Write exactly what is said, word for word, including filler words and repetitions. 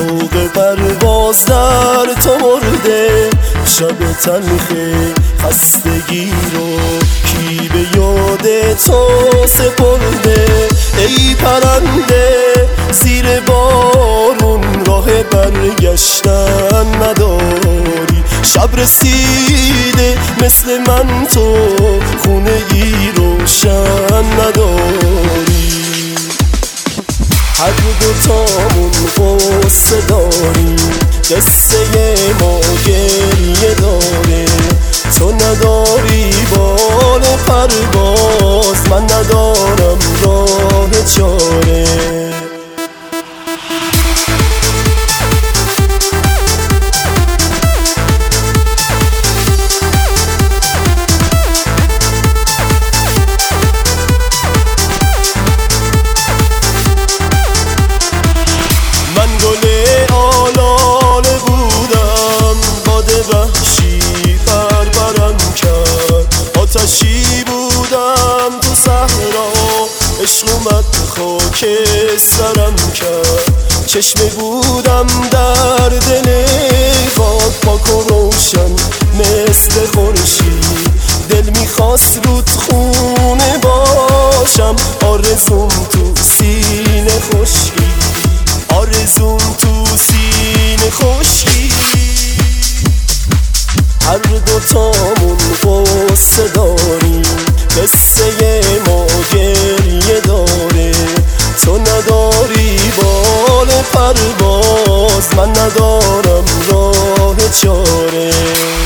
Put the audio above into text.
شوق پرواز در تو مرده، شب تلخ خستگی رو کی به یاد تو سپرده؟ ای پرنده زیر بارون راه برگشتن نداری، شب رسیده مثل من تو خونه ای روشن نداری. هر دوتامون قصه داریم، قصه ما گریه داره. تو نداری بال پرواز، من ندارم راه چاره. آتشی بودم تو صحرا، عشق اومد خاک سرم کرد. چشمه بودم در دل خاک، پاک و روشن مثل خورشید. دل میخواست رود خونه باشم، آرزوم تو سینه خشکی، آرزوم تو سینه خشکی. هر دوتامون قصه داریم، قصه ما گریه داره. تو نداری بال پرواز، من ندارم راه چاره.